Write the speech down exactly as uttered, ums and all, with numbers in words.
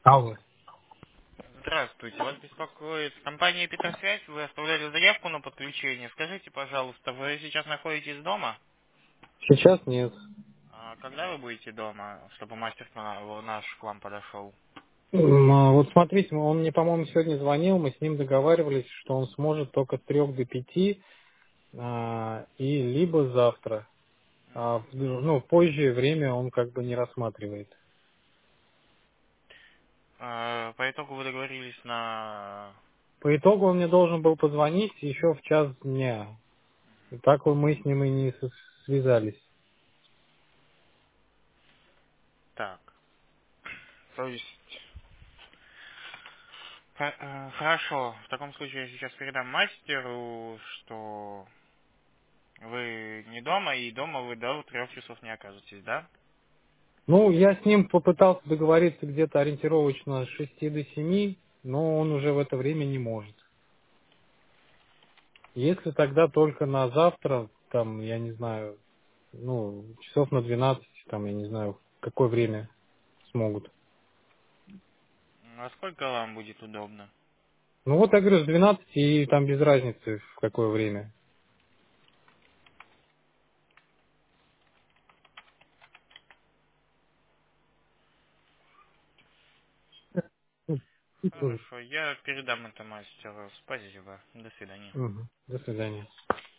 Алло. Здравствуйте, вас беспокоит компания Петросвязь. Вы оставляли заявку на подключение. Скажите, пожалуйста, вы сейчас находитесь дома? Сейчас нет. А когда вы будете дома, чтобы мастер на- наш к вам подошел? М, а, Вот смотрите, он мне, по-моему, сегодня звонил, мы с ним договаривались, что он сможет только с трех до пяти, а, и либо завтра. А, в- ну, позже время он как бы не рассматривает. А, По итогу вы договорились на... По итогу он мне должен был позвонить еще в час дня. И так вот мы с ним и не с- связались. Так, то есть... Х- э, Хорошо, в таком случае я сейчас передам мастеру, что вы не дома, и дома вы до трех часов не окажетесь, да? Ну, я с ним попытался договориться где-то ориентировочно с шести до семи, но он уже в это время не может. Если тогда только на завтра, там, я не знаю, ну, часов на двенадцать, там, я не знаю, в какое время смогут. А сколько вам будет удобно? Ну вот я говорю, с двенадцати и там без разницы в какое время. Ну, и тоже. Хорошо, я передам это мастеру. Спасибо. До свидания. Мгм. До свидания.